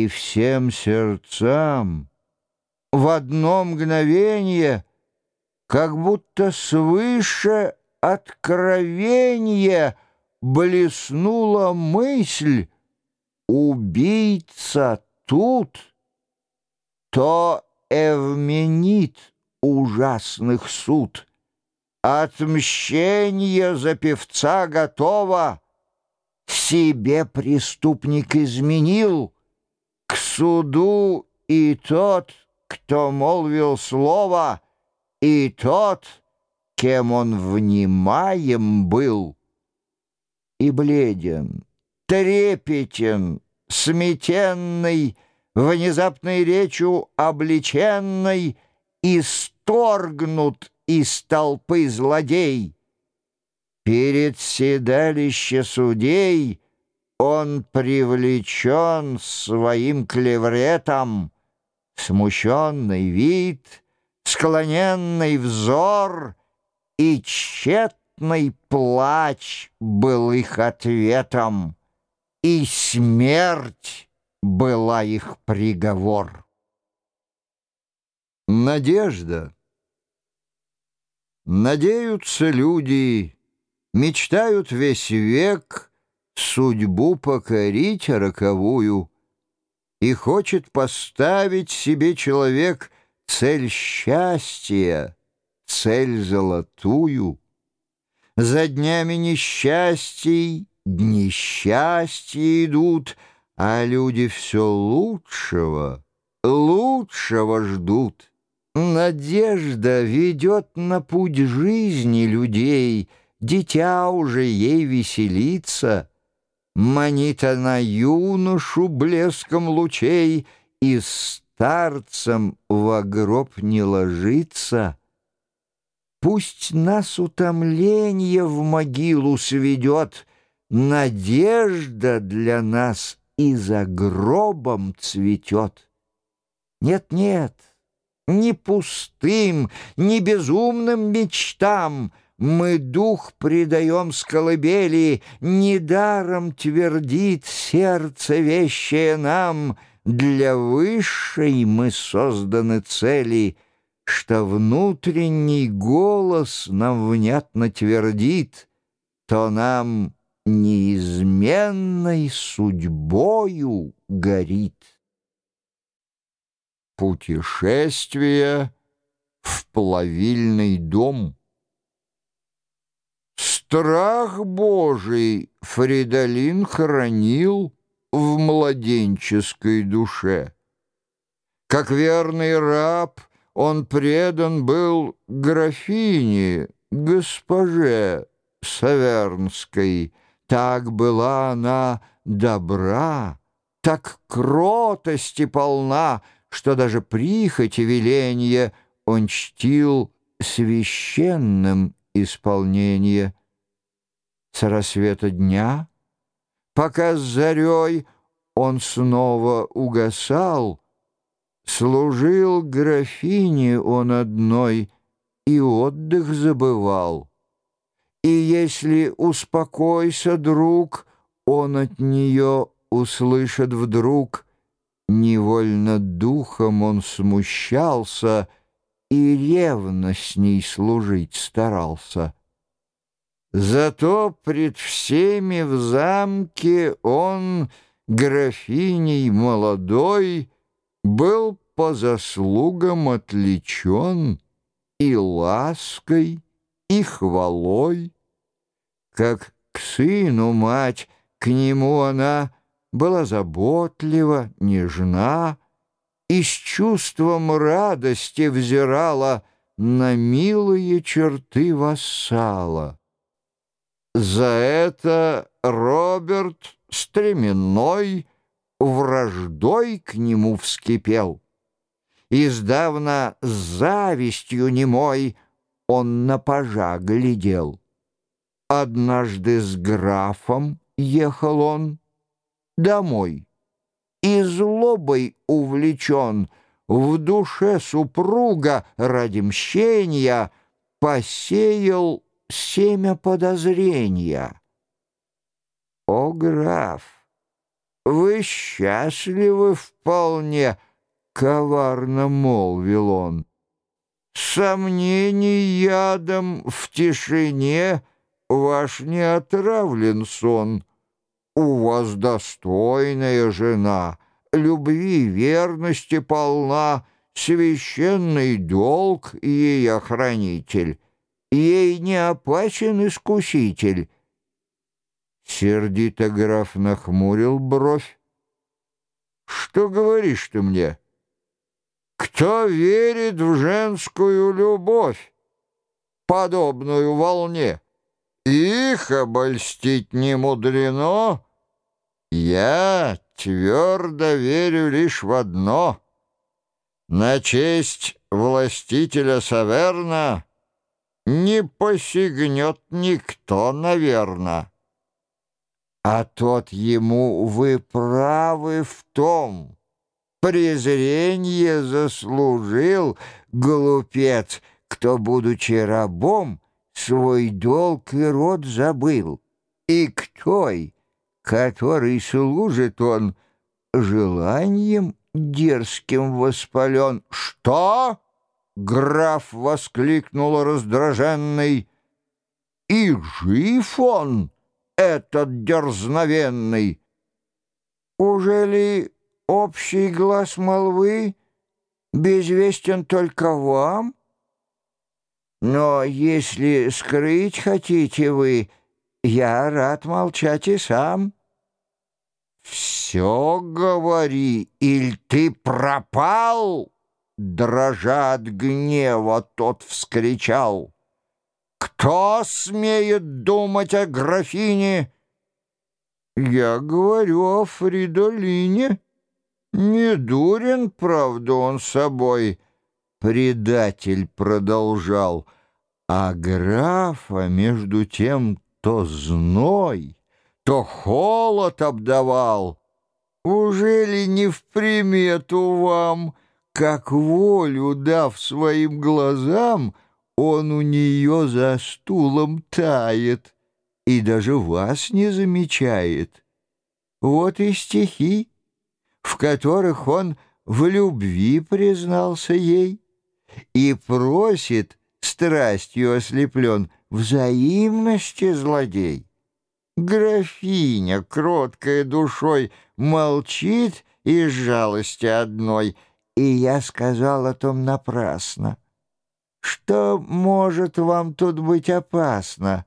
всем сердцам в одно мгновенье, как будто свыше откровенье, блеснула мысль: убийца тут, то эвменит ужасных суд. Отмщение за певца готово, себе преступник изменил, к суду и тот, кто молвил слово, и тот, кем он внимаем был. И бледен, трепетен, сметенный, внезапной речью обличенный, исторгнут из толпы злодей. Перед седалище судей он привлечен своим клевретом. Смущенный вид, склоненный взор и тщетный плач был их ответом, и смерть была их приговор. Надежда. Надеются люди, мечтают весь век судьбу покорить роковую, и хочет поставить себе человек цель счастья, цель золотую. За днями несчастий дни счастья идут, а люди все лучшего, лучшего ждут. Надежда ведет на путь жизни людей, дитя уже ей веселится. Манит она юношу блеском лучей, и старцем во гроб не ложится. Пусть нас утомление в могилу сведет, надежда для нас и за гробом цветет. Нет-нет, ни пустым, ни безумным мечтам мы дух предаем с колыбели, недаром твердит сердце вещее нам: для высшей мы созданы цели, что внутренний голос нам внятно твердит, то нам неизменной судьбою горит. Путешествие в плавильный дом. Страх Божий Фридолин хранил в младенческой душе. Как верный раб он предан был графине, госпоже Савернской. Так была она добра, так кротости полна, что даже прихоть и веленье он чтил священным исполнение. С рассвета дня, пока с зарей он снова угасал, служил графине он одной и отдых забывал. И если успокойся, друг, он от нее услышит вдруг, невольно духом он смущался и ревностней служить старался. Зато пред всеми в замке он, графиней молодой, был по заслугам отличен и лаской, и хвалой. Как к сыну мать, к нему она была заботлива, нежна, и с чувством радости взирала на милые черты вассала. За это Роберт стременной враждой к нему вскипел. Издавна с завистью немой он на пажа глядел. Однажды с графом ехал он домой, и злобой увлечен, в душе супруга ради мщения посеял семя подозрения. О, граф, вы счастливы вполне, — коварно молвил он. Сомнений ядом в тишине ваш не отравлен сон. У вас достойная жена, любви и верности полна, священный долг ей охранитель, ей не опасен искуситель. Сердито граф нахмурил бровь. Что говоришь ты мне? Кто верит в женскую любовь, подобную волне? Их обольстить не мудрено. Я твердо верю лишь в одно: на честь властителя Саверна не посягнет никто, наверно. А тот ему: вы правы в том, презренье заслужил глупец, кто, будучи рабом, свой долг и род забыл, и к той, который служит он, желанием дерзким воспален. «Что?» — граф воскликнул раздраженный. «И жив он, этот дерзновенный? Уже ли общий глаз молвы безвестен только вам? Но если скрыть хотите вы, я рад молчать и сам». «Все говори, иль ты пропал?» Дрожа от гнева, тот вскричал. «Кто смеет думать о графине?» «Я говорю о Фридолине. Не дурен, правда, он собой». Предатель продолжал, а графа между тем то зной, то холод обдавал. Ужели не в примету вам, как волю дав своим глазам, он у нее за стулом тает и даже вас не замечает? Вот и стихи, в которых он в любви признался ей и просит, страстью ослеплен, взаимности злодей. Графиня, кроткая душой, молчит из жалости одной, и я сказал о том напрасно. Что может вам тут быть опасно?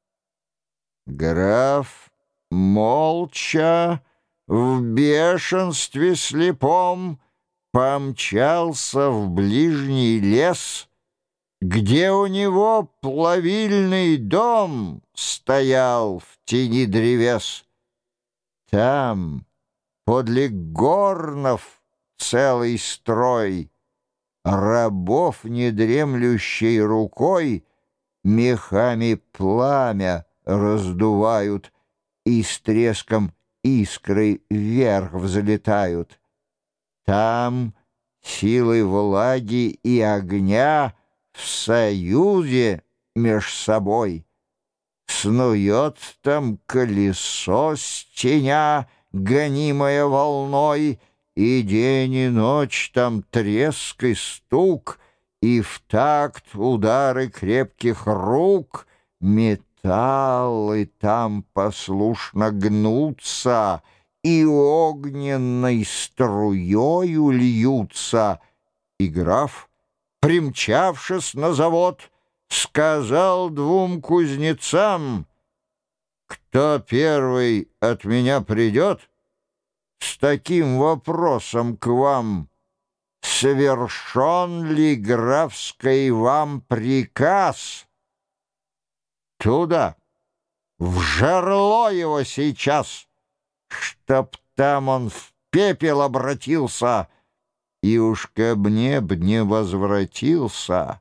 Граф молча, в бешенстве слепом, помчался в ближний лес, где у него плавильный дом стоял в тени древес. Там, подле горнов, целый строй рабов, недремлющей рукой, мехами пламя раздувают и с треском искры вверх взлетают. Там силой влаги и огня в союзе меж собой снует там колесо с теня, гонимое волной, и день и ночь там треск и стук, и в такт удары крепких рук металлы там послушно гнутся и огненной струёю льются. И граф, примчавшись на завод, сказал двум кузнецам: «Кто первый от меня придет с таким вопросом к вам: совершен ли графский вам приказ? Туда, в жерло его сейчас, чтоб там он в пепел обратился и уж ко мне б не возвратился».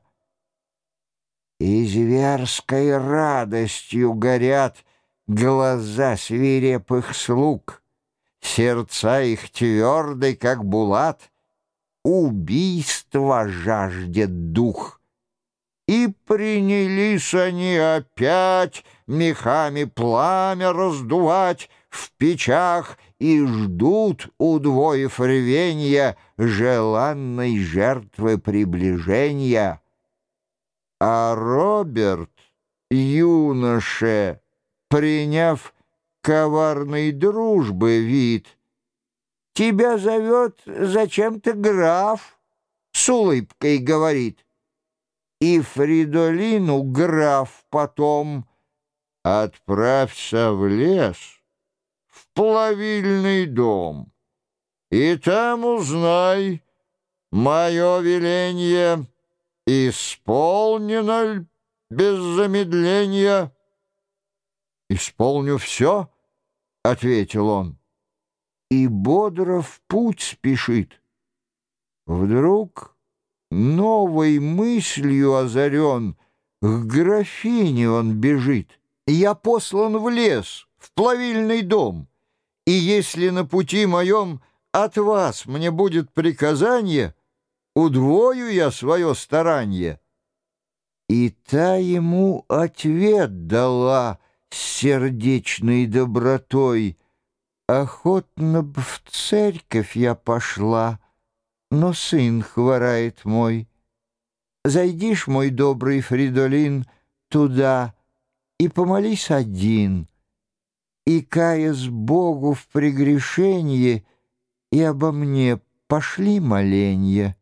И зверской радостью горят глаза свирепых слуг, сердца их тверды, как булат, убийства жаждет дух. И принялись они опять мехами пламя раздувать, в печах и ждут, удвоив рвенья, желанной жертвы приближения. А Роберт, юноше, приняв коварной дружбы вид, «Тебя зовет зачем-то граф», — с улыбкой говорит. И Фридолину граф потом: «Отправься в лес, в плавильный дом, и там узнай, мое веленье исполнено ль без замедления». «Исполню все», — ответил он, и бодро в путь спешит. Вдруг новой мыслью озарен, к графине он бежит. «Я послан в лес, в плавильный дом, и если на пути моем от вас мне будет приказание, удвою я свое старанье». И та ему ответ дала с сердечной добротой: «Охотно б в церковь я пошла, но сын хворает мой. Зайдишь, мой добрый Фридолин, туда и помолись один, и, каясь Богу в прегрешенье, и обо мне пошли моленья».